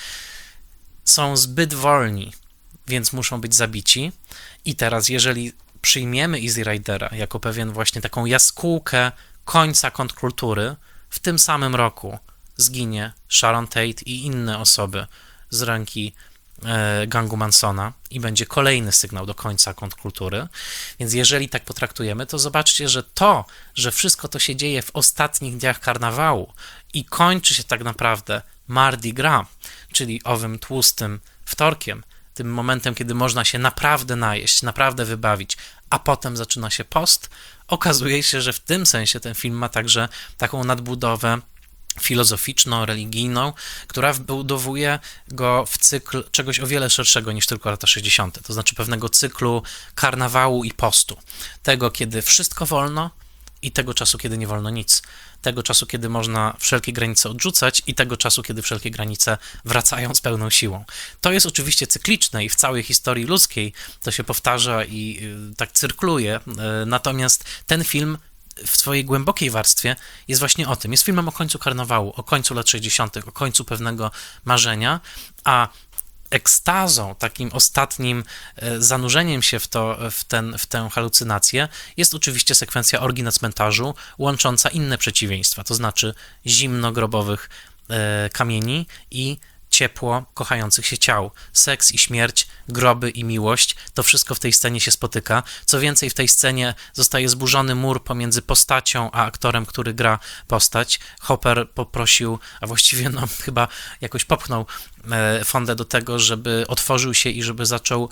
Są zbyt wolni, więc muszą być zabici. I teraz, jeżeli przyjmiemy Easy Ridera jako pewien właśnie taką jaskółkę końca kontrkultury, w tym samym roku zginie Sharon Tate i inne osoby z ręki gangu Mansona i będzie kolejny sygnał do końca kontrkultury. Więc jeżeli tak potraktujemy, to zobaczcie, że wszystko to się dzieje w ostatnich dniach karnawału i kończy się tak naprawdę Mardi Gras, czyli owym tłustym wtorkiem, tym momentem, kiedy można się naprawdę najeść, naprawdę wybawić, a potem zaczyna się post, okazuje się, że w tym sensie ten film ma także taką nadbudowę filozoficzno-religijną, która wbudowuje go w cykl czegoś o wiele szerszego niż tylko lata 60., to znaczy pewnego cyklu karnawału i postu. Tego, kiedy wszystko wolno i tego czasu, kiedy nie wolno nic. Tego czasu, kiedy można wszelkie granice odrzucać i tego czasu, kiedy wszelkie granice wracają z pełną siłą. To jest oczywiście cykliczne i w całej historii ludzkiej to się powtarza i tak cyrkluje, natomiast ten film w swojej głębokiej warstwie jest właśnie o tym. Jest filmem o końcu karnawału, o końcu lat 60., o końcu pewnego marzenia, a ekstazą, takim ostatnim zanurzeniem się w tę halucynację jest oczywiście sekwencja orgii na cmentarzu, łącząca inne przeciwieństwa, to znaczy zimno-grobowych kamieni i ciepło kochających się ciał. Seks i śmierć, groby i miłość, to wszystko w tej scenie się spotyka. Co więcej, w tej scenie zostaje zburzony mur pomiędzy postacią a aktorem, który gra postać. Hopper poprosił, a właściwie chyba jakoś popchnął Fondę do tego, żeby otworzył się i żeby zaczął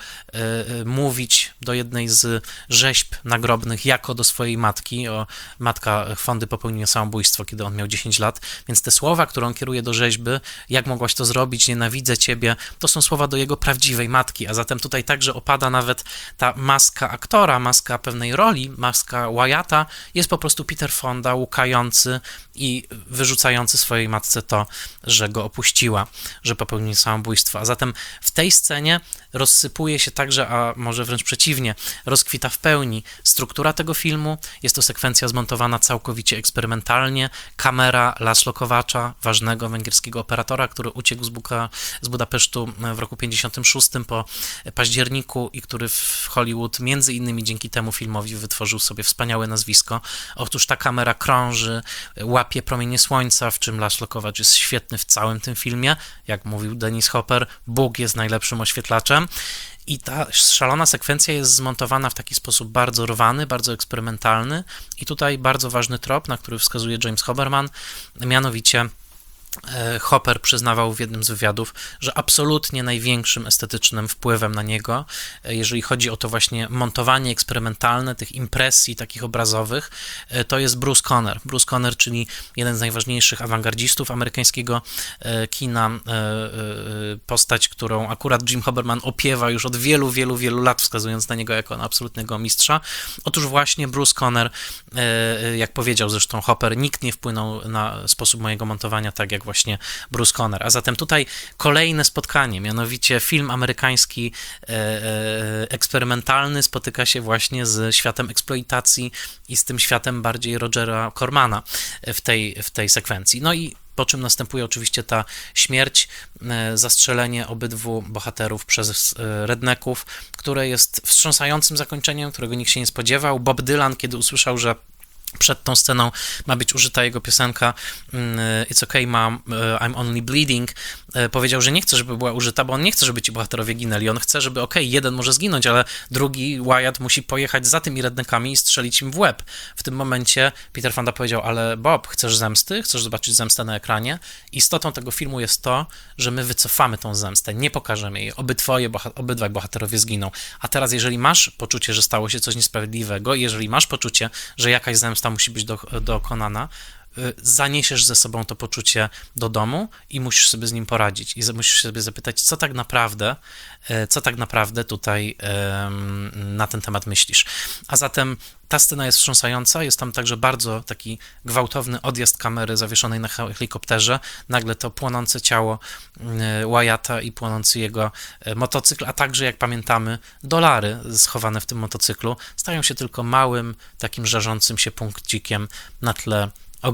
mówić do jednej z rzeźb nagrobnych jako do swojej matki. Matka Fondy popełniła samobójstwo, kiedy on miał 10 lat, więc te słowa, które on kieruje do rzeźby, jak mogłaś to zrobić, nienawidzę ciebie, to są słowa do jego prawdziwej matki, a zatem tutaj także opada nawet ta maska aktora, maska pewnej roli, maska Wyatta, jest po prostu Peter Fonda łukający i wyrzucający swojej matce to, że go opuściła, że popełnił samobójstwo. A zatem w tej scenie rozsypuje się także, a może wręcz przeciwnie, rozkwita w pełni struktura tego filmu. Jest to sekwencja zmontowana całkowicie eksperymentalnie. Kamera Laszlo Kovácsa, ważnego węgierskiego operatora, który uciekł z Budapesztu w roku 56 po październiku i który w Hollywood między innymi dzięki temu filmowi wytworzył sobie wspaniałe nazwisko. Otóż ta kamera krąży, łapie promienie słońca, w czym Laszlo Kovács jest świetny w całym tym filmie. Jak mówił Dennis Hopper, Bóg jest najlepszym oświetlaczem. I ta szalona sekwencja jest zmontowana w taki sposób bardzo rwany, bardzo eksperymentalny. I tutaj bardzo ważny trop, na który wskazuje James Hoberman, mianowicie Hopper przyznawał w jednym z wywiadów, że absolutnie największym estetycznym wpływem na niego, jeżeli chodzi o to właśnie montowanie eksperymentalne tych impresji takich obrazowych, to jest Bruce Conner. Bruce Conner, czyli jeden z najważniejszych awangardzistów amerykańskiego kina, postać, którą akurat Jim Hoberman opiewa już od wielu, wielu, wielu lat, wskazując na niego jako na absolutnego mistrza. Otóż właśnie Bruce Conner, jak powiedział zresztą Hopper, nikt nie wpłynął na sposób mojego montowania tak jak właśnie Bruce Conner. A zatem tutaj kolejne spotkanie, mianowicie film amerykański eksperymentalny spotyka się właśnie z światem eksploitacji i z tym światem bardziej Rogera Cormana w tej sekwencji. No i po czym następuje oczywiście ta śmierć, zastrzelenie obydwu bohaterów przez rednecków, które jest wstrząsającym zakończeniem, którego nikt się nie spodziewał. Bob Dylan, kiedy usłyszał, że przed tą sceną ma być użyta jego piosenka It's okay, mom, I'm only bleeding, powiedział, że nie chce, żeby była użyta, bo on nie chce, żeby ci bohaterowie ginęli. On chce, żeby jeden może zginąć, ale drugi, Wyatt, musi pojechać za tymi redneckami i strzelić im w łeb. W tym momencie Peter Fonda powiedział, ale Bob, chcesz zemsty? Chcesz zobaczyć zemstę na ekranie? Istotą tego filmu jest to, że my wycofamy tą zemstę, nie pokażemy jej. Obydwaj bohaterowie zginą. A teraz, jeżeli masz poczucie, że stało się coś niesprawiedliwego, jeżeli masz poczucie, że jakaś zemsta musi być dokonana, zaniesiesz ze sobą to poczucie do domu i musisz sobie z nim poradzić i musisz sobie zapytać, co tak naprawdę tutaj na ten temat myślisz. A zatem ta scena jest wstrząsająca, jest tam także bardzo taki gwałtowny odjazd kamery zawieszonej na helikopterze, nagle to płonące ciało Wyatta i płonący jego motocykl, a także, jak pamiętamy, dolary schowane w tym motocyklu stają się tylko małym, takim żarzącym się punkcikiem na tle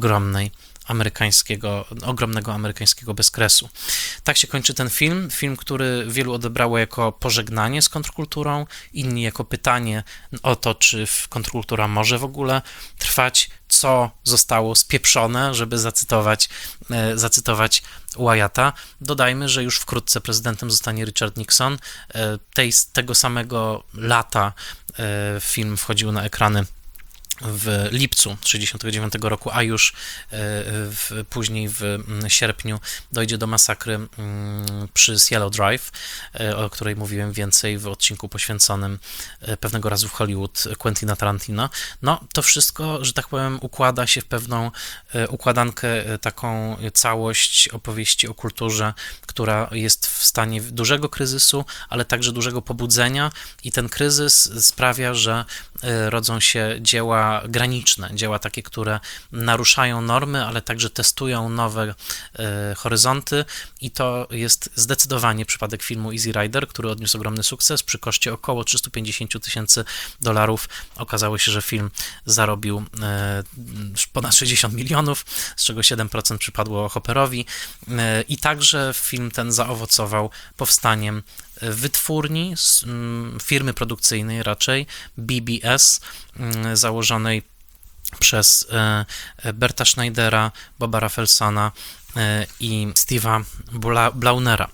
ogromnego amerykańskiego bezkresu. Tak się kończy ten film, który wielu odebrało jako pożegnanie z kontrkulturą, inni jako pytanie o to, czy kontrkultura może w ogóle trwać, co zostało spieprzone, żeby zacytować Wyatta. Dodajmy, że już wkrótce prezydentem zostanie Richard Nixon. Tego samego lata film wchodził na ekrany w lipcu 1969 roku, a już później w sierpniu dojdzie do masakry przy Cielo Drive, o której mówiłem więcej w odcinku poświęconym Pewnego razu w Hollywood Quentina Tarantino. No, to wszystko, że tak powiem, układa się w pewną układankę, taką całość opowieści o kulturze, która jest w stanie dużego kryzysu, ale także dużego pobudzenia i ten kryzys sprawia, że rodzą się dzieła graniczne, dzieła takie, które naruszają normy, ale także testują nowe horyzonty i to jest zdecydowanie przypadek filmu Easy Rider, który odniósł ogromny sukces przy koszcie około $350,000. Okazało się, że film zarobił ponad 60 milionów, z czego 7% przypadło Hopperowi i także film ten zaowocował powstaniem wytwórni, firmy produkcyjnej raczej, BBS, założonej przez Berta Schneidera, Boba Rafelsona i Steve'a Blaunera.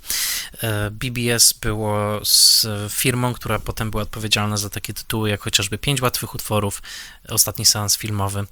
BBS było z firmą, która potem była odpowiedzialna za takie tytuły jak chociażby 5 łatwych utworów, Ostatni seans filmowy,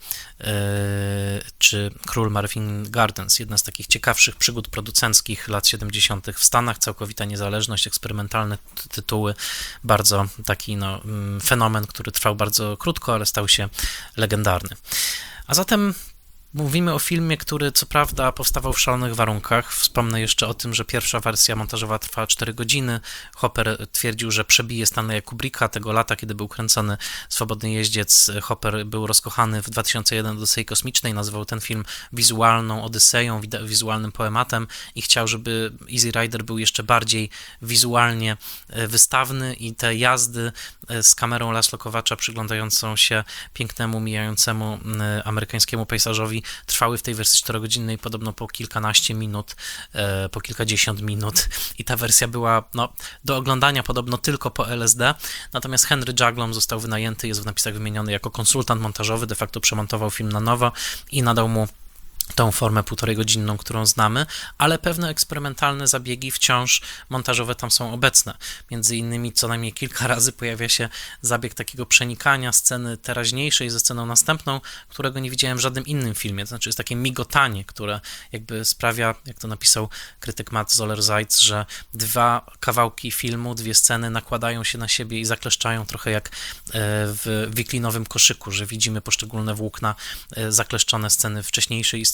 czy Król Marvin Gardens, jedna z takich ciekawszych przygód producenckich lat 70. w Stanach, całkowita niezależność, eksperymentalne tytuły, bardzo taki fenomen, który trwał bardzo krótko, ale stał się legendarny. A zatem mówimy o filmie, który co prawda powstawał w szalonych warunkach. Wspomnę jeszcze o tym, że pierwsza wersja montażowa trwała 4 godziny. Hopper twierdził, że przebije Stanleya Kubricka tego lata, kiedy był kręcony Swobodny jeździec. Hopper był rozkochany w 2001 Odysei Kosmicznej, nazywał ten film wizualną odyseją, wizualnym poematem i chciał, żeby Easy Rider był jeszcze bardziej wizualnie wystawny i te jazdy z kamerą Laszlo Kowacza przyglądającą się pięknemu, mijającemu amerykańskiemu pejzażowi trwały w tej wersji 4-godzinnej podobno po kilkanaście minut, po kilkadziesiąt minut i ta wersja była do oglądania podobno tylko po LSD, natomiast Henry Jaglom został wynajęty, jest w napisach wymieniony jako konsultant montażowy, de facto przemontował film na nowo i nadał mu tą formę 1,5-godzinną, którą znamy, ale pewne eksperymentalne zabiegi wciąż montażowe tam są obecne. Między innymi co najmniej kilka razy pojawia się zabieg takiego przenikania sceny teraźniejszej ze sceną następną, którego nie widziałem w żadnym innym filmie. To znaczy jest takie migotanie, które jakby sprawia, jak to napisał krytyk Matt Zoller-Seitz, że 2 kawałki filmu, 2 sceny nakładają się na siebie i zakleszczają trochę jak w wiklinowym koszyku, że widzimy poszczególne włókna zakleszczone sceny wcześniejszej i sceny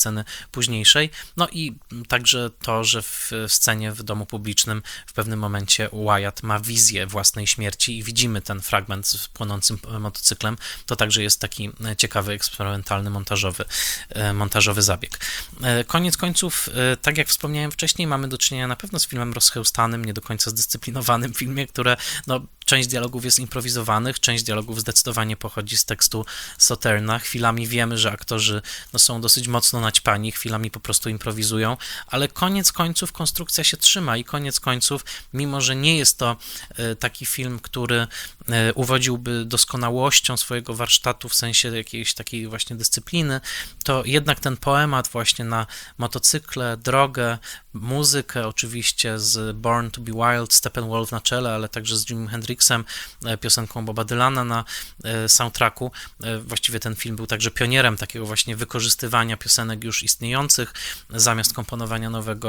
sceny późniejszej. No i także to, że w scenie w domu publicznym w pewnym momencie Wyatt ma wizję własnej śmierci i widzimy ten fragment z płonącym motocyklem, to także jest taki ciekawy, eksperymentalny, montażowy zabieg. Koniec końców, tak jak wspomniałem wcześniej, mamy do czynienia na pewno z filmem rozchełstanym, nie do końca zdyscyplinowanym filmie, które część dialogów jest improwizowanych, część dialogów zdecydowanie pochodzi z tekstu Sauterna. Chwilami wiemy, że aktorzy są dosyć mocno naćpani, chwilami po prostu improwizują, ale koniec końców konstrukcja się trzyma i koniec końców, mimo że nie jest to taki film, który uwodziłby doskonałością swojego warsztatu w sensie jakiejś takiej właśnie dyscypliny, to jednak ten poemat właśnie na motocykle, drogę, muzykę oczywiście z Born to be Wild, Steppenwolf na czele, ale także z Jimim Hendrixem, piosenką Boba Dylana na soundtracku. Właściwie ten film był także pionierem takiego właśnie wykorzystywania piosenek już istniejących zamiast komponowania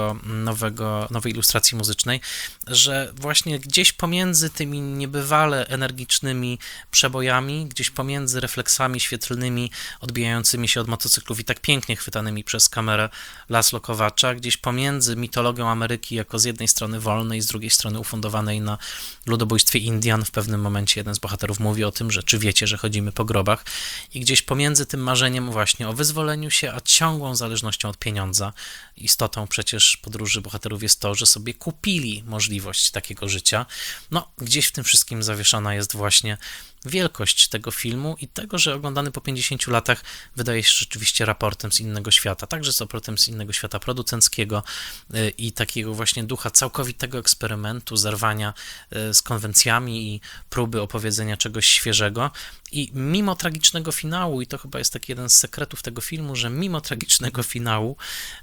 nowej ilustracji muzycznej, że właśnie gdzieś pomiędzy tymi niebywale energicznymi przebojami, gdzieś pomiędzy refleksami świetlnymi odbijającymi się od motocyklów i tak pięknie chwytanymi przez kamerę Laszlo Kowacza, gdzieś pomiędzy mitologią Ameryki jako z jednej strony wolnej, z drugiej strony ufundowanej na ludobójstwie Indian. W pewnym momencie jeden z bohaterów mówi o tym, że czy wiecie, że chodzimy po grobach, i gdzieś pomiędzy tym marzeniem właśnie o wyzwoleniu się, a ciągłą zależnością od pieniądza. Istotą przecież podróży bohaterów jest to, że sobie kupili możliwość takiego życia. Gdzieś w tym wszystkim zawieszona jest właśnie wielkość tego filmu i tego, że oglądany po 50 latach wydaje się rzeczywiście raportem z innego świata, także z raportem z innego świata producenckiego i takiego właśnie ducha całkowitego eksperymentu, zerwania z konwencjami i próby opowiedzenia czegoś świeżego. I mimo tragicznego finału, i to chyba jest taki jeden z sekretów tego filmu, że mimo tragicznego finału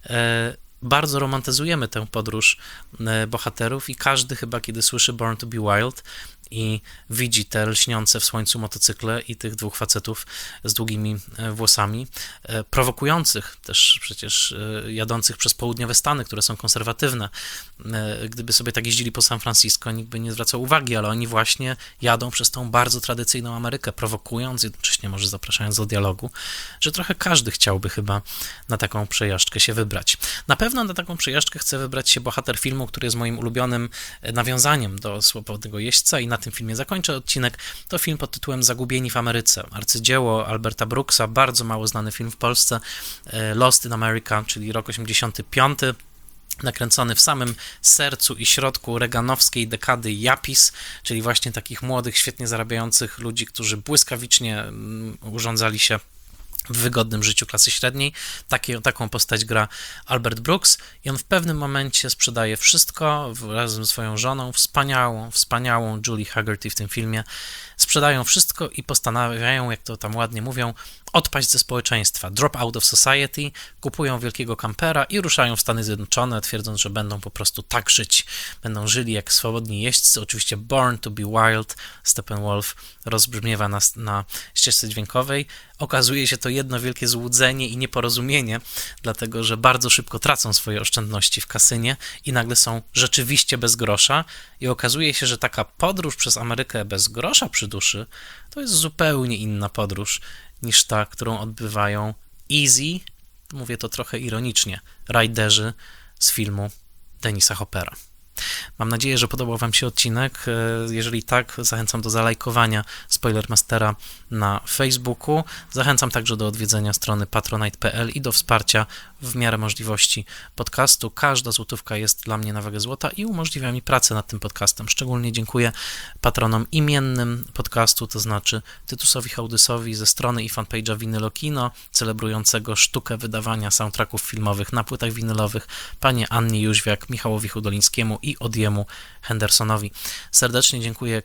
bardzo romantyzujemy tę podróż bohaterów i każdy chyba, kiedy słyszy Born to be Wild i widzi te lśniące w słońcu motocykle i tych dwóch facetów z długimi włosami, prowokujących też przecież jadących przez południowe Stany, które są konserwatywne. Gdyby sobie tak jeździli po San Francisco, nikt by nie zwracał uwagi, ale oni właśnie jadą przez tą bardzo tradycyjną Amerykę, prowokując, jednocześnie może zapraszając do dialogu, że trochę każdy chciałby chyba na taką przejażdżkę się wybrać. Na pewno na taką przejażdżkę chce wybrać się bohater filmu, który jest moim ulubionym nawiązaniem do Słowowego Jeźdźca i na tym filmie zakończę odcinek. To film pod tytułem Zagubieni w Ameryce. Arcydzieło Alberta Brooksa, bardzo mało znany film w Polsce, Lost in America, czyli rok 85, nakręcony w samym sercu i środku reaganowskiej dekady Yappies, czyli właśnie takich młodych, świetnie zarabiających ludzi, którzy błyskawicznie urządzali się w wygodnym życiu klasy średniej. Taką postać gra Albert Brooks i on w pewnym momencie sprzedaje wszystko razem ze swoją żoną, wspaniałą Julie Haggerty w tym filmie. Sprzedają wszystko i postanawiają, jak to tam ładnie mówią, odpaść ze społeczeństwa, drop out of society, kupują wielkiego kampera i ruszają w Stany Zjednoczone, twierdząc, że będą po prostu tak żyć. Będą żyli jak swobodni jeźdźcy. Oczywiście Born to be Wild, Steppenwolf rozbrzmiewa na ścieżce dźwiękowej. Okazuje się to jedno wielkie złudzenie i nieporozumienie, dlatego że bardzo szybko tracą swoje oszczędności w kasynie i nagle są rzeczywiście bez grosza i okazuje się, że taka podróż przez Amerykę bez grosza przy duszy to jest zupełnie inna podróż niż ta, którą odbywają easy, mówię to trochę ironicznie, rajderzy z filmu Denisa Hoppera. Mam nadzieję, że podobał Wam się odcinek. Jeżeli tak, zachęcam do zalajkowania Spoilermastera na Facebooku. Zachęcam także do odwiedzenia strony patronite.pl i do wsparcia w miarę możliwości podcastu. Każda złotówka jest dla mnie na wagę złota i umożliwia mi pracę nad tym podcastem. Szczególnie dziękuję patronom imiennym podcastu, to znaczy Tytusowi Hołdysowi ze strony i fanpage'a Vinylo Kino, celebrującego sztukę wydawania soundtracków filmowych na płytach winylowych, panie Annie Jóźwiak, Michałowi Hudolińskiemu i Odiemu Hendersonowi. Serdecznie dziękuję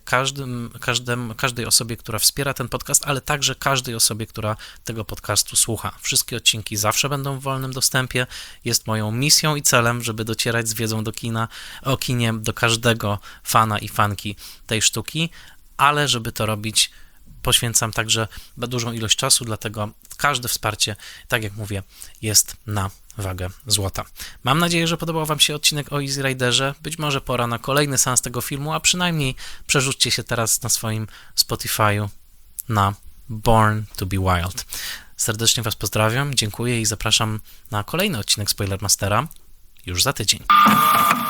każdej osobie, która wspiera ten podcast, ale także każdej osobie, która tego podcastu słucha. Wszystkie odcinki zawsze będą w wolnym dostępie. Jest moją misją i celem, żeby docierać z wiedzą o kinie do każdego fana i fanki tej sztuki, ale żeby to robić, poświęcam także dużą ilość czasu, dlatego każde wsparcie, tak jak mówię, jest na wagę złota. Mam nadzieję, że podobał Wam się odcinek o Easy Riderze. Być może pora na kolejny seans tego filmu, a przynajmniej przerzućcie się teraz na swoim Spotify'u na Born to be Wild. Serdecznie Was pozdrawiam, dziękuję i zapraszam na kolejny odcinek Spoilermastera już za tydzień.